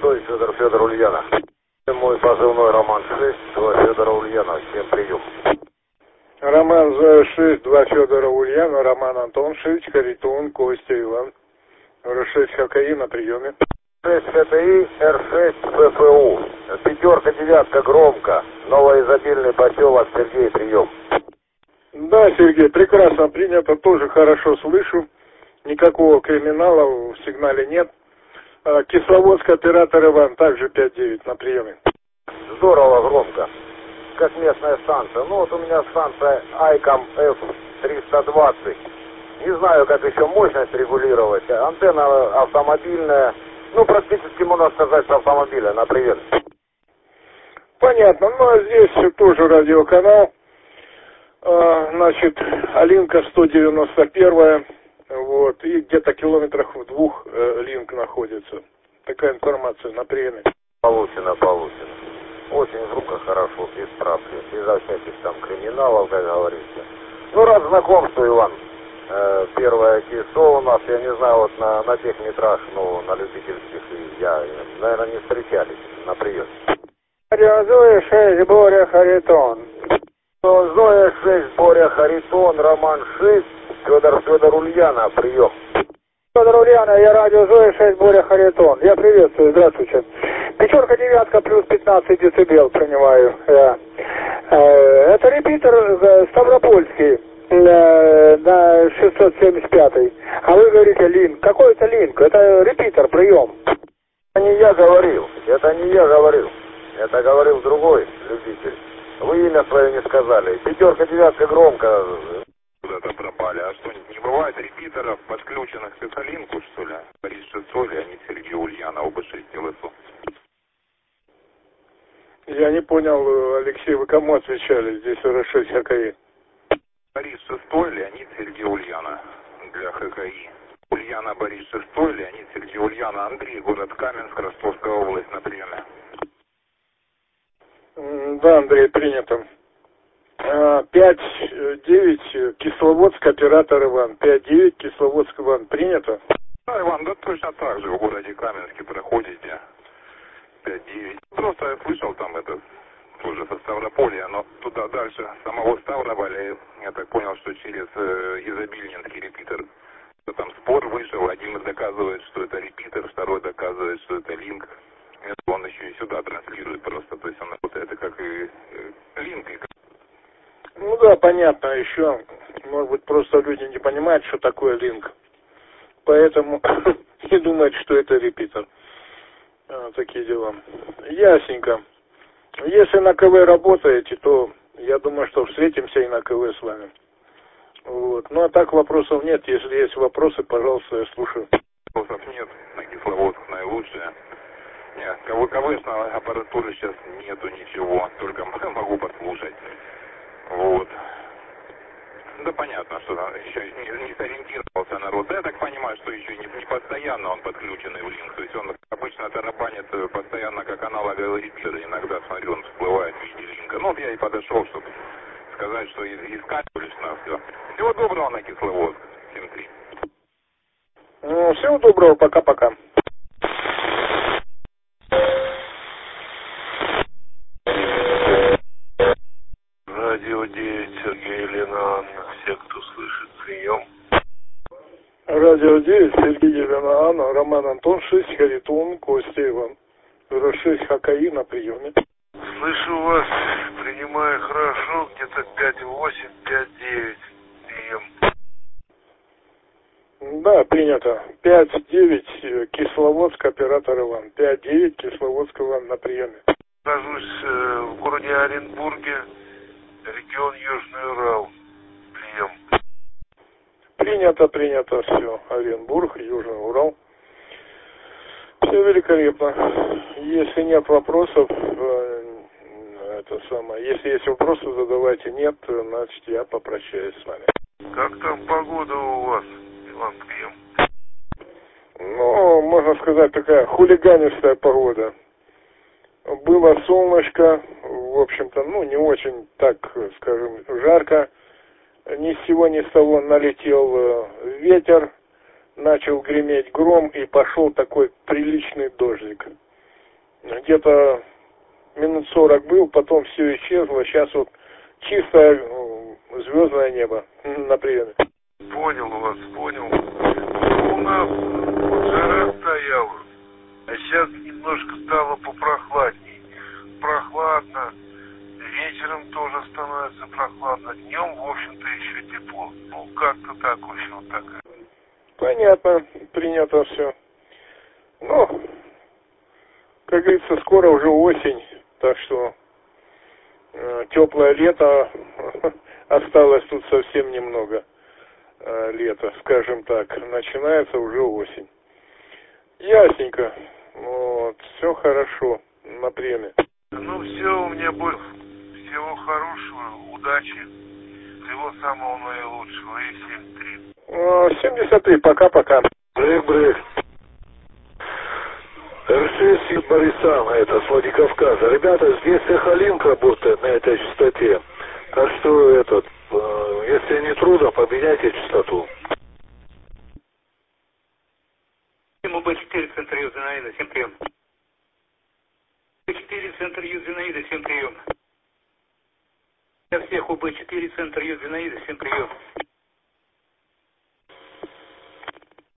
6, Федор Ульянов. Мой позывной Роман 6, 2 Федора Ульянова. Всем прием. Роман Зоя 6, 2 Федора Ульянова, Роман Антон 6, Харитон, Костя Иван. Р6 ХКИ на приеме. 6 ХТИ, Р6 ПФУ. Пятерка, девятка, громко. Новоизобильный поселок, Сергей, прием. Да, Сергей, прекрасно принято, тоже хорошо слышу. Никакого криминала в сигнале нет. Кисловодск, оператор Иван, также 5-9 на приеме. Здорово, громко. Как местная станция. Ну вот у меня станция Айком F320. Не знаю, как еще мощность регулировать. Антенна автомобильная. Ну, практически, можно сказать, с автомобиля на прием. Понятно. Ну, а здесь тоже радиоканал. Значит, Алинка 191. Вот. И где-то километрах в 2 Линк находится. Такая информация на приеме. Получено. Очень звука хорошо, без проблем. Безо всяких там криминалов, как говорится. Ну, рад знакомству, Иван. Первое КИСО у нас, я не знаю, вот на тех метрах, ну, на любительских, наверное, не встречались на прием. Зоя 6, Боря Харитон. Зоя 6, Боря Харитон, Роман 6, Федор Ульянов, прием. Федор Ульянов, я радио Зоя 6, Боря Харитон. Я приветствую, здравствуйте. Пятерка, девятка, плюс 15 децибел принимаю. Это репитер Ставропольский. На 675. А вы говорите линк. Какой это линк? Это репитер, прием. Это не я говорил. Это говорил другой любитель. Вы имя свое не сказали. Пятерка, девятка, громко. Куда-то пропали. А что, не бывает репитеров, подключенных к Сахалинку, что ли? Борис 6, Леонид Сергей Ульянов, оба 6 ЛСО. Я не понял, Алексей, вы кому отвечали? Здесь Р6 ХКИ. Борис 6, Леонид Сергей Ульяна для ХКИ. Ульяна Борис 6, Леонид Сергей Ульяна, Андрей, город Каменск, Ростовская область, на приеме. Да, Андрей, принято. 5-9, Кисловодск, оператор Иван. 5-9, Кисловодск, Иван, принято? Да, Иван, да точно так же в городе Каменске проходите. 5-9. Просто я слышал там это, тоже со Ставрополья, но туда дальше самого Ставрополя, я так понял, что через изобильнинский репитер. Там спор вышел, один доказывает, что это репитер, второй доказывает, что это линк. Он еще и сюда транслирует просто, то есть он работает это как и линк. Ну да, понятно, еще, может быть, просто люди не понимают, что такое линк. Поэтому не думают, что это репитер. Такие дела. Ясненько. Если на КВ работаете, то я думаю, что встретимся и на КВ с вами. Вот. Ну а так вопросов нет. Если есть вопросы, пожалуйста, я слушаю. Вопросов нет. На Кисловодск наилучшее. Нет, КВшной аппаратуры сейчас нету ничего. Только могу послушать. Вот. Да понятно, что еще не сориентировался народ. Я так понимаю, что еще не постоянно он подключенный в линк. То есть он обычно тарабанит постоянно как аналоговый репитер. Иногда, смотрю, он всплывает в виде линка. Ну вот я и подошел, чтобы сказать, что искать на все. Всего доброго на Кисловодск. 7-3. Ну, всего доброго. Пока-пока. Радио 9, Сергей Елена Анна. Все, кто слышит, прием. Радио 9, Сергей Елена Анна, Роман Антон 6, Харитон, Костя Иван. Р6 ХКИ на приеме. Слышу вас, принимаю хорошо, где-то 5-8, 5-9. Прием. Да, принято. 5-9, Кисловодск, оператор Иван. 5-9, Кисловодск, Иван на приеме. Нахожусь в городе Оренбурге, регион Южный Урал. Прием. Принято, все. Оренбург, Южный Урал. Все великолепно. Если нет вопросов, если есть вопросы, задавайте. Нет, значит, я попрощаюсь с вами. Как там погода у вас, Иван, прием? Ну, можно сказать, такая хулиганистая погода. Было солнышко, в общем-то, ну, не очень, так скажем, жарко. Ни с сего ни с того налетел ветер, начал греметь гром и пошел такой приличный дождик. где-то минут 40 был, потом все исчезло. Сейчас вот чистое звездное небо на приеме. Понял вас, понял. У нас вот жара стояла, а сейчас немножко стало попрохладней. Прохладно. Вечером тоже становится прохладно. Днем, в общем-то, еще тепло. Ну, как-то так, в общем, вот так. Понятно, принято все. Ну, как говорится, скоро уже осень, так что теплое лето, осталось тут совсем немного лета, скажем так. Начинается уже осень. Ясненько. Вот, все хорошо на приеме. Ну, все, у меня больше. Всего хорошего, удачи. Всего самого наилучшего. И 73, пока-пока. Брейк. РСС Борисан, это с Владикавказа. Ребята, здесь Сахалинка работает на этой частоте. Так что если не трудно, поменяйте частоту. УБ-4, центр Юзинаида, всем прием. УБ-4, центр Юзинаида, всем прием. Для всех УБ-4, центр Юзинаида, всем прием.